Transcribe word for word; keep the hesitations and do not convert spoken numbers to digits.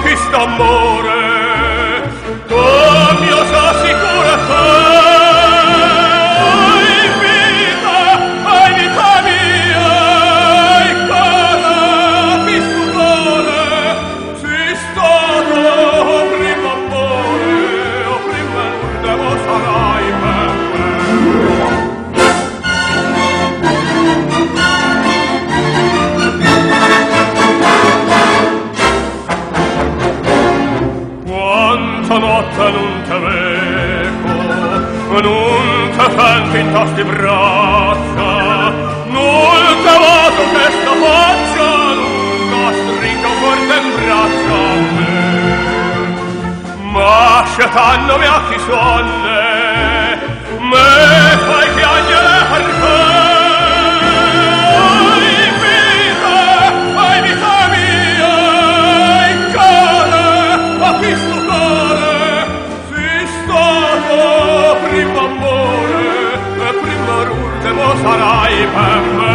quest'amore, tu mio sa sicurezza. Notte non te veco, non te sento in toste braccia, non te vaso questa faccia, non te stringo forte in braccia a me. Ma scetanno mi occhi sonne, me fai piangere per te. Ai vita, ai vita mia, in cara, a questo primo amore e primo l'ultimo sarai per me.